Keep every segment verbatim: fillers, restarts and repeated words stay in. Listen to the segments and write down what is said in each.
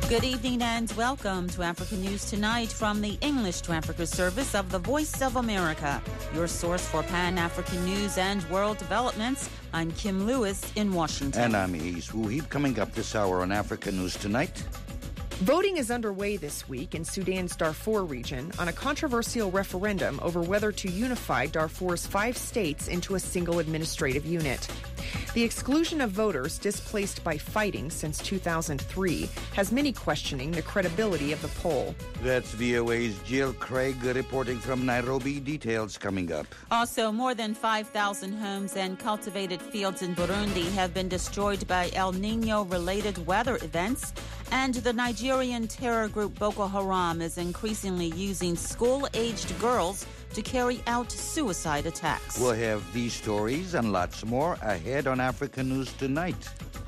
Good evening and welcome to Africa News Tonight from the English to Africa service of the Voice of America, your source for Pan-African news and world developments. I'm Kim Lewis in Washington. And I'm Ace Wuhib. Coming up this hour on Africa News Tonight. Voting is underway this week in Sudan's Darfur region on a controversial referendum over whether to unify Darfur's five states into a single administrative unit. The exclusion of voters displaced by fighting since two thousand three has many questioning the credibility of the poll. That's V O A's Jill Craig reporting from Nairobi. Details coming up. Also, more than five thousand homes and cultivated fields in Burundi have been destroyed by El Nino-related weather events. And the Nigerian terror group Boko Haram is increasingly using school-aged girls to carry out suicide attacks. We'll have these stories and lots more ahead on Africa News Tonight.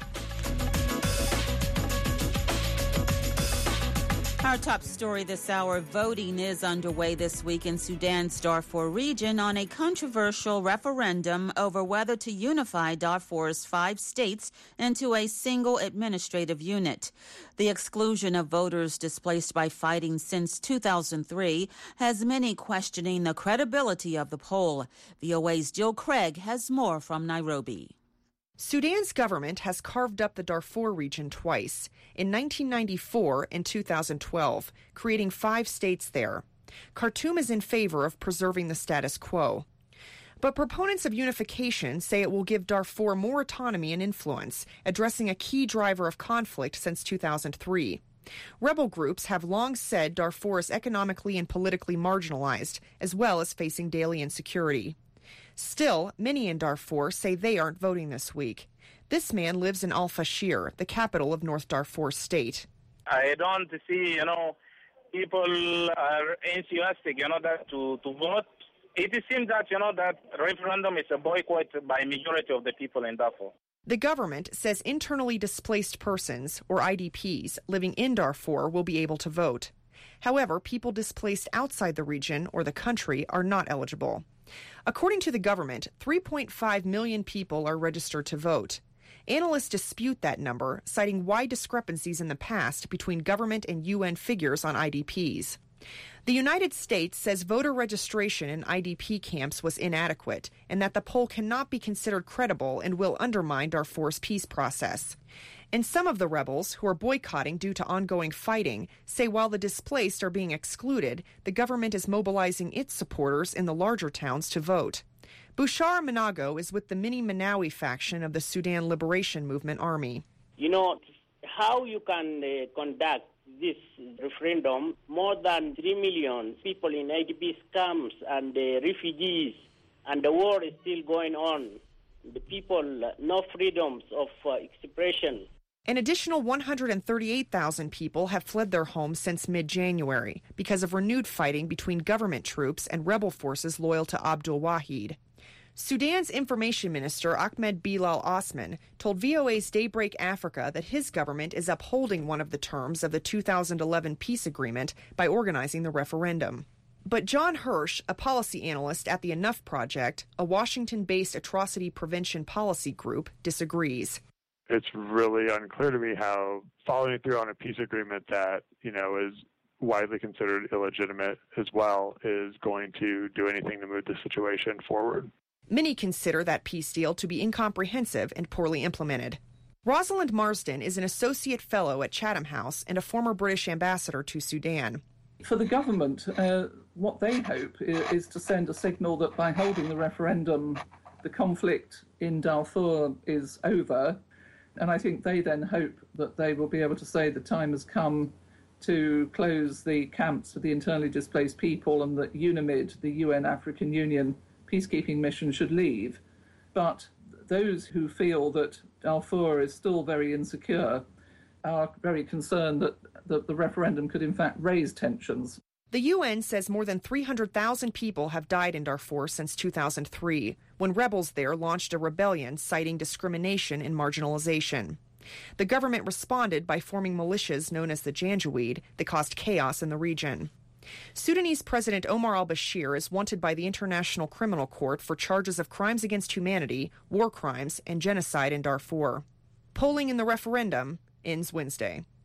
Our top story this hour, voting is underway this week in Sudan's Darfur region on a controversial referendum over whether to unify Darfur's five states into a single administrative unit. The exclusion of voters displaced by fighting since two thousand three has many questioning the credibility of the poll. V O A's Jill Craig has more from Nairobi. Sudan's government has carved up the Darfur region twice, in nineteen ninety-four and two thousand twelve, creating five states there. Khartoum is in favor of preserving the status quo. But proponents of unification say it will give Darfur more autonomy and influence, addressing a key driver of conflict since two thousand three. Rebel groups have long said Darfur is economically and politically marginalized, as well as facing daily insecurity. Still, many in Darfur say they aren't voting this week. This man lives in Al-Fashir, the capital of North Darfur state. I don't see, you know, people are enthusiastic, you know, that to, to vote. It seems that, you know, that referendum is a boycott by majority of the people in Darfur. The government says internally displaced persons, or I D Ps, living in Darfur will be able to vote. However, people displaced outside the region or the country are not eligible. According to the government, three point five million people are registered to vote. Analysts dispute that number, citing wide discrepancies in the past between government and U N figures on I D Ps. The United States says voter registration in I D P camps was inadequate and that the poll cannot be considered credible and will undermine Darfur's peace process. And some of the rebels, who are boycotting due to ongoing fighting, say while the displaced are being excluded, the government is mobilizing its supporters in the larger towns to vote. Bushara Manago is with the Mini Manawi faction of the Sudan Liberation Movement Army. You know, how you can uh, conduct this referendum, more than three million people in I D P camps and uh, refugees, and the war is still going on. The people, uh, no freedoms of uh, expression. An additional one hundred thirty-eight thousand people have fled their homes since mid-January because of renewed fighting between government troops and rebel forces loyal to Abdul Wahid. Sudan's information minister Ahmed Bilal Osman told V O A's Daybreak Africa that his government is upholding one of the terms of the two thousand eleven peace agreement by organizing the referendum. But John Hirsch, a policy analyst at the Enough Project, a Washington-based atrocity prevention policy group, disagrees. It's really unclear to me how following through on a peace agreement that, you know, is widely considered illegitimate as well is going to do anything to move the situation forward. Many consider that peace deal to be incomprehensive and poorly implemented. Rosalind Marsden is an associate fellow at Chatham House and a former British ambassador to Sudan. For the government, uh, what they hope is to send a signal that by holding the referendum, the conflict in Darfur is over. And I think they then hope that they will be able to say the time has come to close the camps for the internally displaced people and that UNAMID, the U N African Union peacekeeping mission, should leave. But those who feel that Darfur is still very insecure are very concerned that, that the referendum could in fact raise tensions. The U N says more than three hundred thousand people have died in Darfur since two thousand three, when rebels there launched a rebellion citing discrimination and marginalization. The government responded by forming militias known as the Janjaweed that caused chaos in the region. Sudanese President Omar al-Bashir is wanted by the International Criminal Court for charges of crimes against humanity, war crimes, and genocide in Darfur. Polling in the referendum ends Wednesday.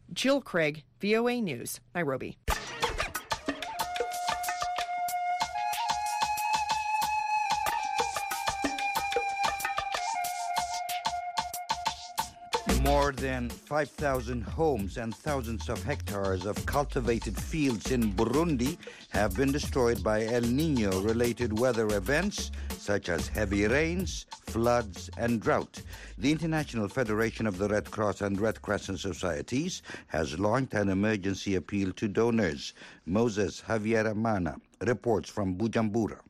Jill Craig, V O A News, Nairobi. More than five thousand homes and thousands of hectares of cultivated fields in Burundi have been destroyed by El Niño-related weather events such as heavy rains, floods, and drought. The International Federation of the Red Cross and Red Crescent Societies has launched an emergency appeal to donors. Moses Havieramana reports from Bujumbura.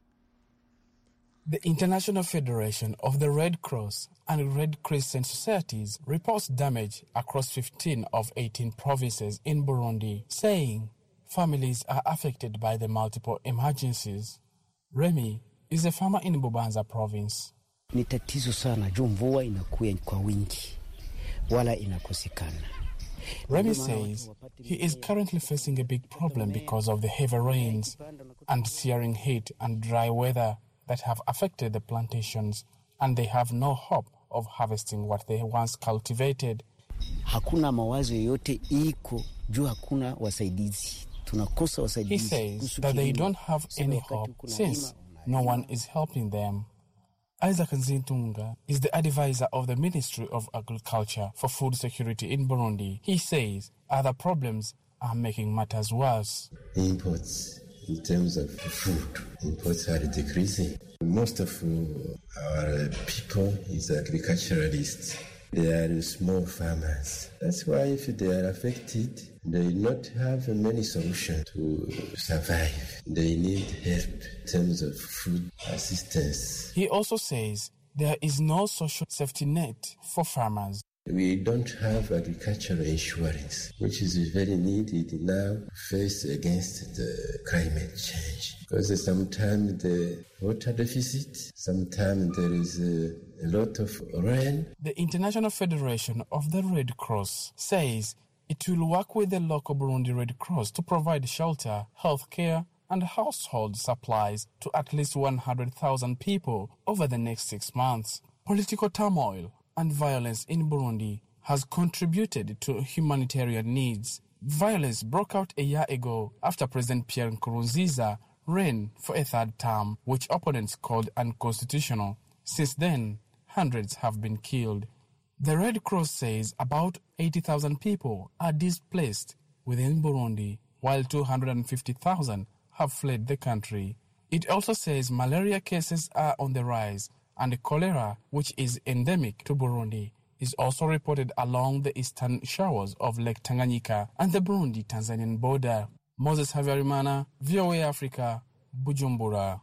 The International Federation of the Red Cross and Red Crescent Societies reports damage across fifteen of eighteen provinces in Burundi, saying families are affected by the multiple emergencies. Remy is a farmer in Bubanza province. Ni tatizo sana juu mvua inakuja kwa wingi wala inakosekana. Remy says he is currently facing a big problem because of the heavy rains and searing heat and dry weather that have affected the plantations, and they have no hope of harvesting what they once cultivated. Hakuna mawazo yote iko juu hakuna wasaidizi. Tunakosa wasaidizi. He says that they don't have any hope since no one is helping them. Isaac Nzintunga is the advisor of the Ministry of Agriculture for Food Security in Burundi. He says other problems are making matters worse. Imports in terms of food, imports are decreasing. Most of our people is agriculturalists. They are small farmers. That's why if they are affected, they not have many solutions to survive. They need help in terms of food assistance. He also says there is no social safety net for farmers. We don't have agricultural insurance, which is very needed now faced against the climate change. Because sometimes the water deficit, sometimes there is a, a lot of rain. The International Federation of the Red Cross says it will work with the local Burundi Red Cross to provide shelter, health care, and household supplies to at least one hundred thousand people over the next six months. Political turmoil and violence in Burundi has contributed to humanitarian needs. Violence broke out a year ago after President Pierre Nkurunziza ran for a third term, which opponents called unconstitutional. Since then, hundreds have been killed. The Red Cross says about eighty thousand people are displaced within Burundi, while two hundred fifty thousand have fled the country. It also says malaria cases are on the rise, and cholera, which is endemic to Burundi, is also reported along the eastern shores of Lake Tanganyika and the Burundi-Tanzanian border. Moses Havieramana, V O A Africa, Bujumbura.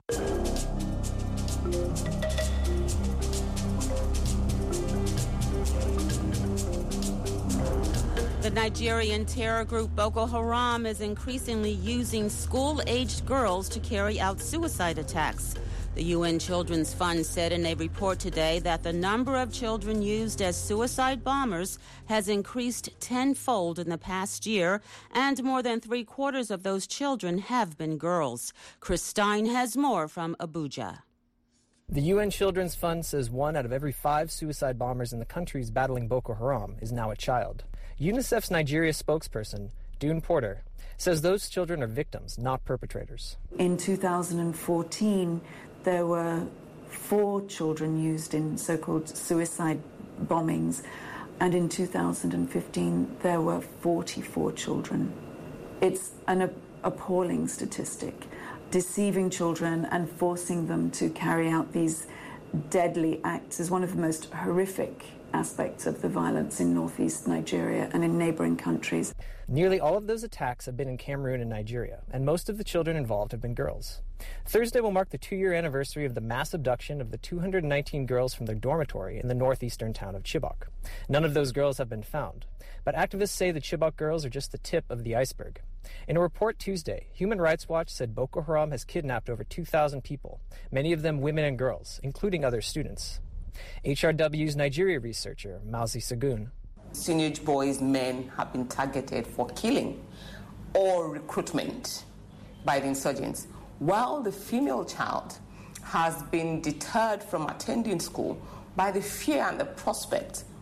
The Nigerian terror group Boko Haram is increasingly using school-aged girls to carry out suicide attacks. The U N Children's Fund said in a report today that the number of children used as suicide bombers has increased tenfold in the past year, and more than three-quarters of those children have been girls. Chris Stein has more from Abuja. The U N Children's Fund says one out of every five suicide bombers in the countries battling Boko Haram is now a child. UNICEF's Nigeria spokesperson, Dune Porter, says those children are victims, not perpetrators. In two thousand fourteen, there were four children used in so-called suicide bombings, and in two thousand fifteen, there were forty-four children. It's an appalling statistic. Deceiving children and forcing them to carry out these deadly acts is one of the most horrific aspects of the violence in northeast Nigeria and in neighboring countries. Nearly all of those attacks have been in Cameroon and Nigeria, and most of the children involved have been girls. Thursday will mark the two-year anniversary of the mass abduction of the two hundred nineteen girls from their dormitory in the northeastern town of Chibok. None of those girls have been found, but activists say the Chibok girls are just the tip of the iceberg. In a report Tuesday, Human Rights Watch said Boko Haram has kidnapped over two thousand people, many of them women and girls, including other students. H R W's Nigeria researcher, Mauzi Sagun. Teenage boys, men have been targeted for killing or recruitment by the insurgents, while the female child has been deterred from attending school by the fear and the prospect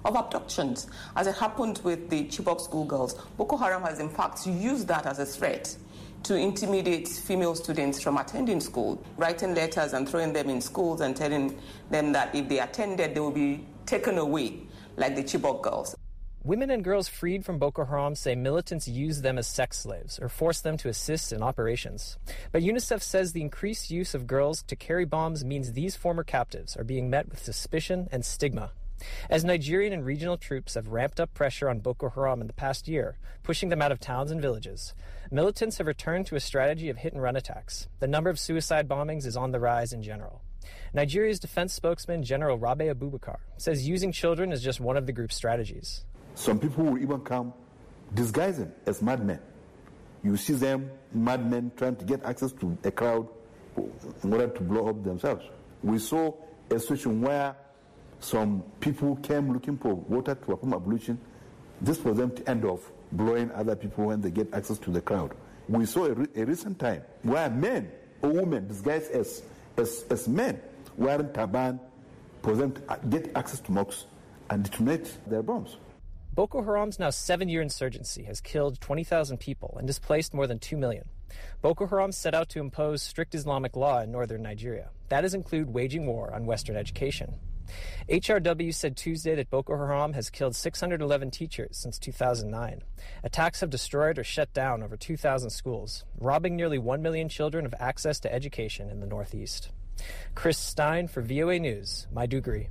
of abductions. As it happened with the Chibok schoolgirls, Boko Haram has in fact used that as a threat to intimidate female students from attending school, writing letters and throwing them in schools and telling them that if they attended, they will be taken away, like the Chibok girls. Women and girls freed from Boko Haram say militants use them as sex slaves or force them to assist in operations. But UNICEF says the increased use of girls to carry bombs means these former captives are being met with suspicion and stigma. As Nigerian and regional troops have ramped up pressure on Boko Haram in the past year, pushing them out of towns and villages, militants have returned to a strategy of hit-and-run attacks. The number of suicide bombings is on the rise in general. Nigeria's defense spokesman, General Rabe Abubakar, says using children is just one of the group's strategies. Some people will even come disguising as madmen. You see them, madmen, trying to get access to a crowd in order to blow up themselves. We saw a situation where some people came looking for water to perform ablution. This for them to end off blowing other people when they get access to the crowd. We saw a, re- a recent time where men or women disguised as, as, as men wearing turban for them to get access to mosques and detonate their bombs. Boko Haram's now seven-year insurgency has killed twenty thousand people and displaced more than two million. Boko Haram set out to impose strict Islamic law in northern Nigeria. That does include waging war on Western education. H R W said Tuesday that Boko Haram has killed six hundred eleven teachers since two thousand nine. Attacks have destroyed or shut down over two thousand schools, robbing nearly one million children of access to education in the northeast. Chris Stein for V O A News, Maiduguri.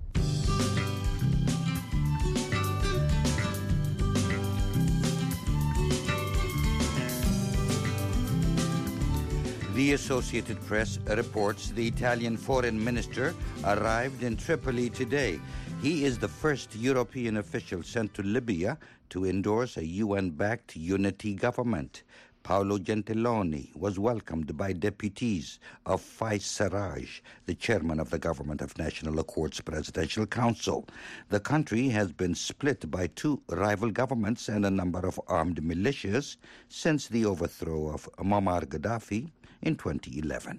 The Associated Press reports the Italian foreign minister arrived in Tripoli today. He is the first European official sent to Libya to endorse a U N-backed unity government. Paolo Gentiloni was welcomed by deputies of Faiz Sarraj, the chairman of the Government of National Accord's Presidential Council. The country has been split by two rival governments and a number of armed militias since the overthrow of Muammar Gaddafi in twenty eleven.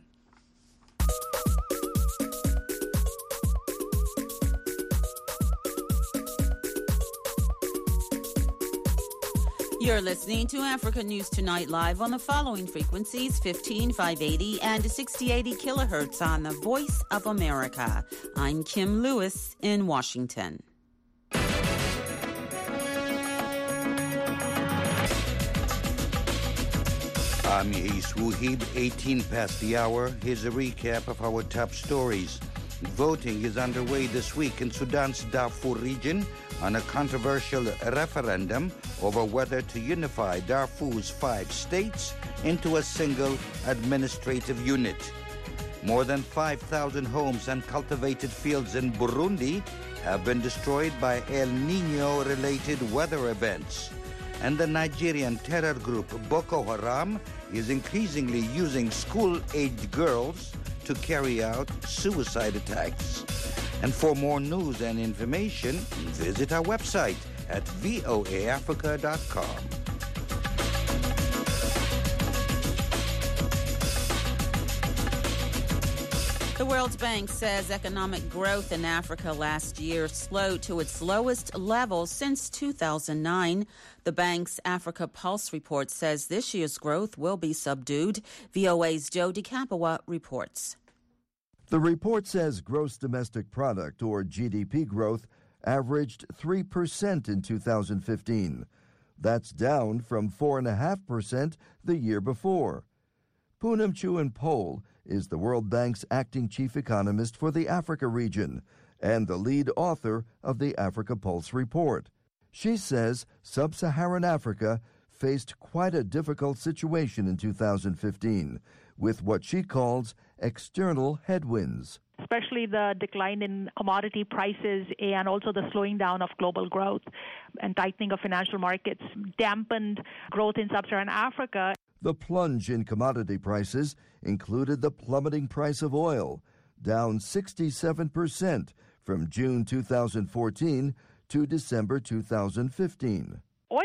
You're listening to Africa News Tonight live on the following frequencies: fifteen five eighty and sixty eighty kilohertz on the Voice of America. I'm Kim Lewis in Washington. I'm Yais Wuhib, eighteen past the hour. Here's a recap of our top stories. Voting is underway this week in Sudan's Darfur region on a controversial referendum over whether to unify Darfur's five states into a single administrative unit. More than five thousand homes and cultivated fields in Burundi have been destroyed by El Niño-related weather events. And the Nigerian terror group Boko Haram is increasingly using school-aged girls to carry out suicide attacks. And for more news and information, visit our website at voa africa dot com. The World Bank says economic growth in Africa last year slowed to its lowest level since two thousand nine. The bank's Africa Pulse report says this year's growth will be subdued. V O A's Joe DeCapua reports. The report says gross domestic product, or G D P growth, averaged three percent in two thousand fifteen. That's down from four point five percent the year before. Poonam Chewin-Pole is the World Bank's acting chief economist for the Africa region and the lead author of the Africa Pulse report. She says sub-Saharan Africa faced quite a difficult situation in two thousand fifteen, with what she calls external headwinds. Especially the decline in commodity prices and also the slowing down of global growth and tightening of financial markets dampened growth in sub-Saharan Africa. The plunge in commodity prices included the plummeting price of oil, down sixty-seven percent from June two thousand fourteen to December two thousand fifteen. Oil is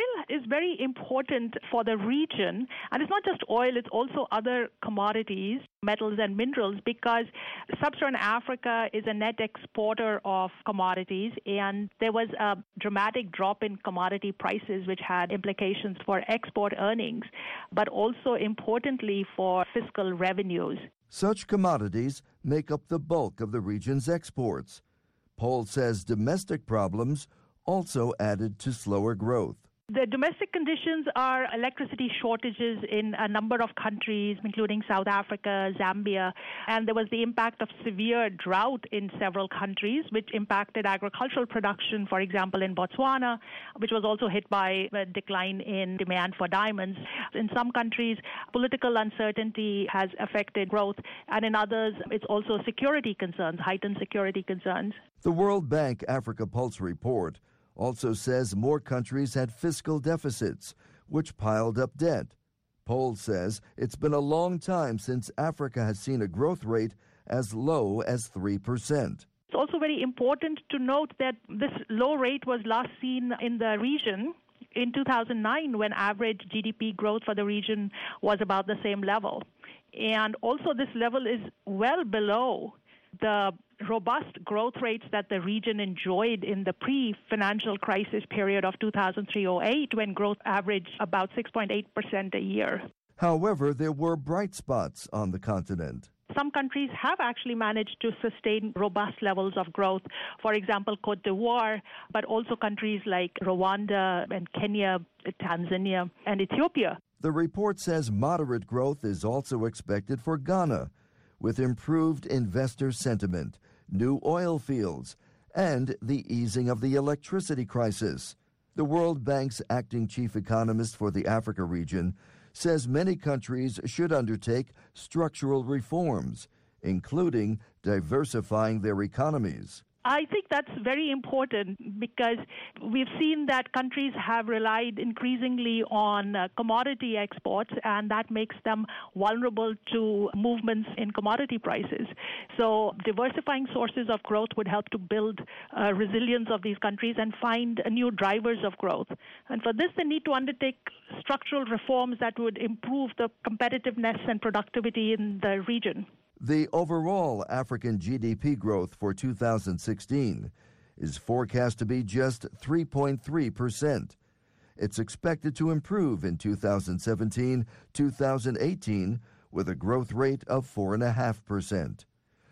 very important for the region. And it's not just oil, it's also other commodities, metals and minerals, because sub-Saharan Africa is a net exporter of commodities, and there was a dramatic drop in commodity prices, which had implications for export earnings, but also importantly for fiscal revenues. Such commodities make up the bulk of the region's exports. Pohl says domestic problems also added to slower growth. The domestic conditions are electricity shortages in a number of countries, including South Africa, Zambia, and there was the impact of severe drought in several countries, which impacted agricultural production, for example, in Botswana, which was also hit by a decline in demand for diamonds. In some countries, political uncertainty has affected growth, and in others, it's also security concerns, heightened security concerns. The World Bank Africa Pulse report also says more countries had fiscal deficits, which piled up debt. Pohl says it's been a long time since Africa has seen a growth rate as low as three percent. It's also very important to note that this low rate was last seen in the region in two thousand nine, when average G D P growth for the region was about the same level. And also this level is well below the robust growth rates that the region enjoyed in the pre-financial crisis period of two thousand three to oh eight, when growth averaged about six point eight percent a year. However, there were bright spots on the continent. Some countries have actually managed to sustain robust levels of growth. For example, Cote d'Ivoire, but also countries like Rwanda and Kenya, Tanzania, and Ethiopia. The report says moderate growth is also expected for Ghana, with improved investor sentiment, new oil fields, and the easing of the electricity crisis. The World Bank's acting chief economist for the Africa region says many countries should undertake structural reforms, including diversifying their economies. I think that's very important because we've seen that countries have relied increasingly on uh, commodity exports, and that makes them vulnerable to movements in commodity prices. So diversifying sources of growth would help to build uh, resilience of these countries and find uh, new drivers of growth. And for this, they need to undertake structural reforms that would improve the competitiveness and productivity in the region. The overall African G D P growth for two thousand sixteen is forecast to be just three point three percent. It's expected to improve in two thousand seventeen to two thousand eighteen with a growth rate of four point five percent.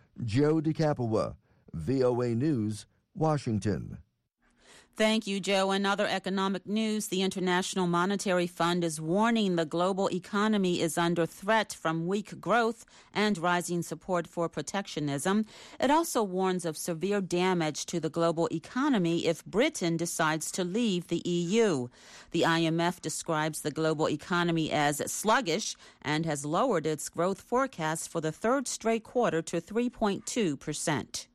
Joe DeCapua, V O A News, Washington. Thank you, Joe. In other economic news, the International Monetary Fund is warning the global economy is under threat from weak growth and rising support for protectionism. It also warns of severe damage to the global economy if Britain decides to leave the E U. The I M F describes the global economy as sluggish and has lowered its growth forecast for the third straight quarter to three point two percent.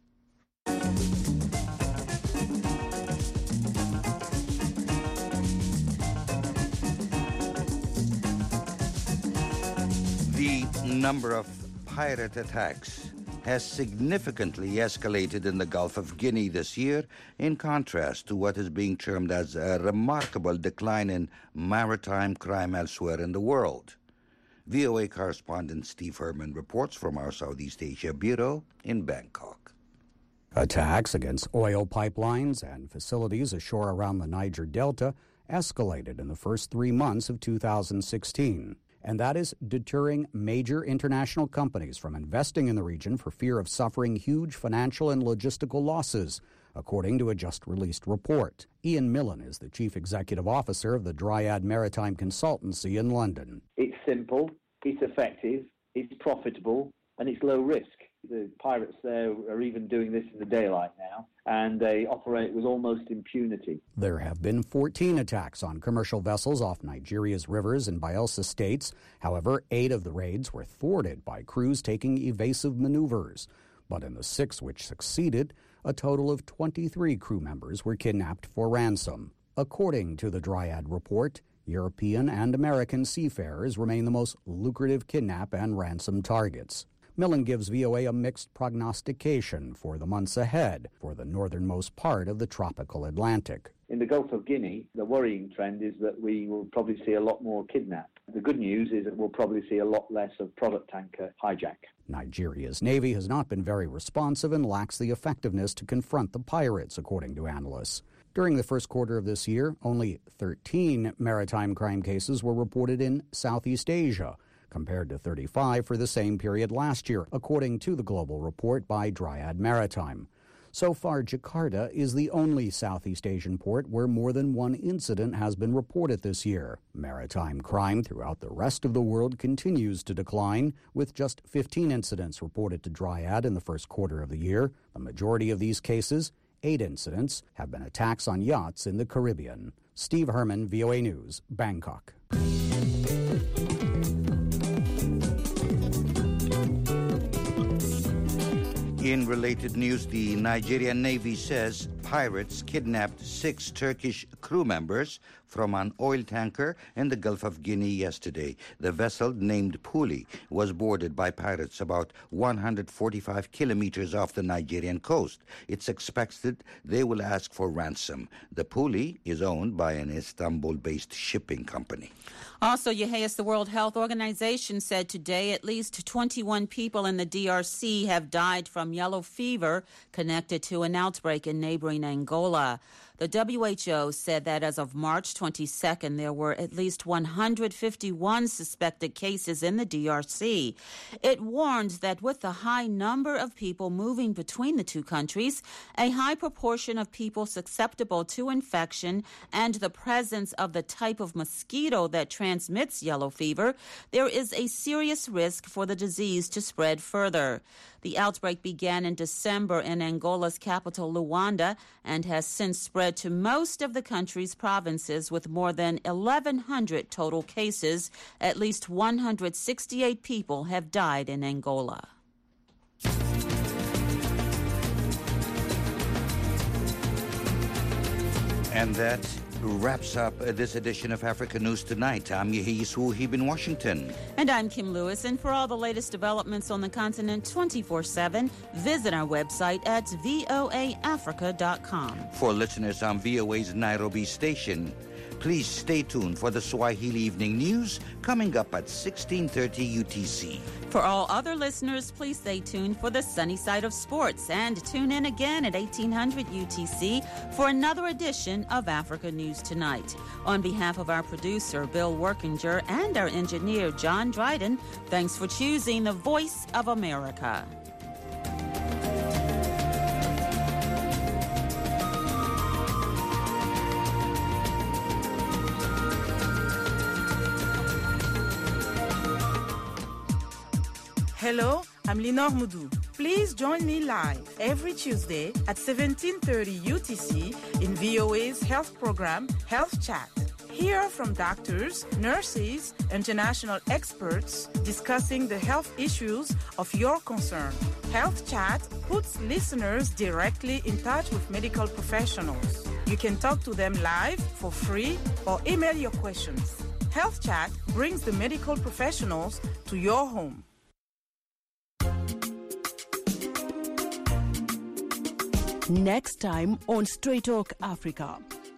The number of pirate attacks has significantly escalated in the Gulf of Guinea this year, in contrast to what is being termed as a remarkable decline in maritime crime elsewhere in the world. V O A correspondent Steve Herman reports from our Southeast Asia Bureau in Bangkok. Attacks against oil pipelines and facilities ashore around the Niger Delta escalated in the first three months of two thousand sixteen. And that is deterring major international companies from investing in the region for fear of suffering huge financial and logistical losses, according to a just-released report. Ian Millen is the chief executive officer of the Dryad Maritime Consultancy in London. It's simple, it's effective, it's profitable, and it's low risk. The pirates there are even doing this in the daylight now, and they operate with almost impunity. There have been fourteen attacks on commercial vessels off Nigeria's rivers and Bayelsa states. However, eight of the raids were thwarted by crews taking evasive maneuvers. But in the six which succeeded, a total of twenty-three crew members were kidnapped for ransom. According to the Dryad report, European and American seafarers remain the most lucrative kidnap and ransom targets. Millen gives V O A a mixed prognostication for the months ahead for the northernmost part of the tropical Atlantic. In the Gulf of Guinea, the worrying trend is that we will probably see a lot more kidnap. The good news is that we'll probably see a lot less of product tanker hijack. Nigeria's Navy has not been very responsive and lacks the effectiveness to confront the pirates, according to analysts. During the first quarter of this year, only thirteen maritime crime cases were reported in Southeast Asia, compared to thirty-five for the same period last year, according to the global report by Dryad Maritime. So far, Jakarta is the only Southeast Asian port where more than one incident has been reported this year. Maritime crime throughout the rest of the world continues to decline, with just fifteen incidents reported to Dryad in the first quarter of the year. The majority of these cases, eight incidents, have been attacks on yachts in the Caribbean. Steve Herman, V O A News, Bangkok. In related news, the Nigerian Navy says pirates kidnapped six Turkish crew members from an oil tanker in the Gulf of Guinea yesterday. The vessel, named Puli, was boarded by pirates about one hundred forty-five kilometers off the Nigerian coast. It's expected they will ask for ransom. The Puli is owned by an Istanbul-based shipping company. Also, Yeheas, the World Health Organization said today at least twenty-one people in the D R C have died from yellow fever connected to an outbreak in neighboring Angola. The W H O said that as of March twenty-second, there were at least one hundred fifty-one suspected cases in the D R C. It warned that with the high number of people moving between the two countries, a high proportion of people susceptible to infection, and the presence of the type of mosquito that transmits yellow fever, there is a serious risk for the disease to spread further. The outbreak began in December in Angola's capital, Luanda, and has since spread to most of the country's provinces with more than eleven hundred total cases. At least one hundred sixty-eight people have died in Angola. And that wraps up this edition of Africa News Tonight. I'm Yeheas Wuhib in Washington. And I'm Kim Lewis. And for all the latest developments on the continent twenty-four seven, visit our website at voa africa dot com. For listeners on V O A's Nairobi station, please stay tuned for the Swahili Evening News coming up at sixteen thirty U T C. For all other listeners, please stay tuned for the Sunny Side of Sports and tune in again at eighteen hundred U T C for another edition of Africa News Tonight. On behalf of our producer, Bill Workinger, and our engineer, John Dryden, thanks for choosing the Voice of America. Hello, I'm Lenore Moudou. Please join me live every Tuesday at seventeen thirty U T C in V O A's health program, Health Chat. Hear from doctors, nurses, international experts discussing the health issues of your concern. Health Chat puts listeners directly in touch with medical professionals. You can talk to them live for free or email your questions. Health Chat brings the medical professionals to your home. Next time on Straight Talk Africa,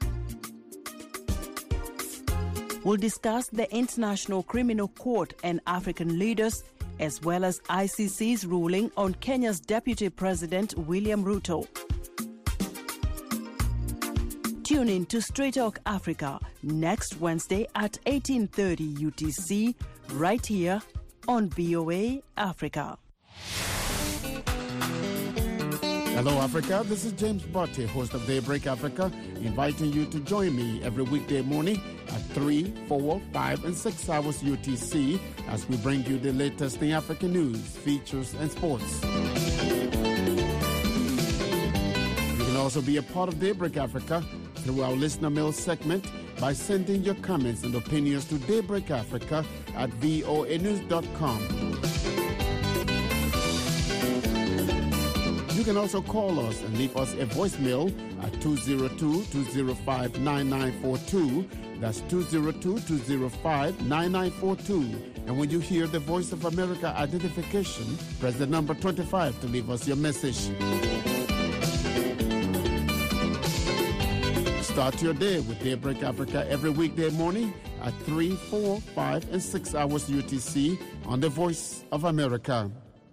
we'll discuss the International Criminal Court and African leaders, as well as I C C's ruling on Kenya's Deputy President William Ruto. Tune in to Straight Talk Africa next Wednesday at eighteen thirty U T C, right here on V O A Africa. Hello, Africa. This is James Botte, host of Daybreak Africa, inviting you to join me every weekday morning at three, four, five, and six hours U T C as we bring you the latest in African news, features, and sports. You can also be a part of Daybreak Africa through our listener mail segment by sending your comments and opinions to Daybreak Africa at voa news dot com. You can also call us and leave us a voicemail at two zero two, two zero five, nine nine four two. That's two zero two, two zero five, nine nine four two. And when you hear the Voice of America identification, press the number twenty-five to leave us your message. Start your day with Daybreak Africa every weekday morning at three, four, five, and six hours U T C on the Voice of America.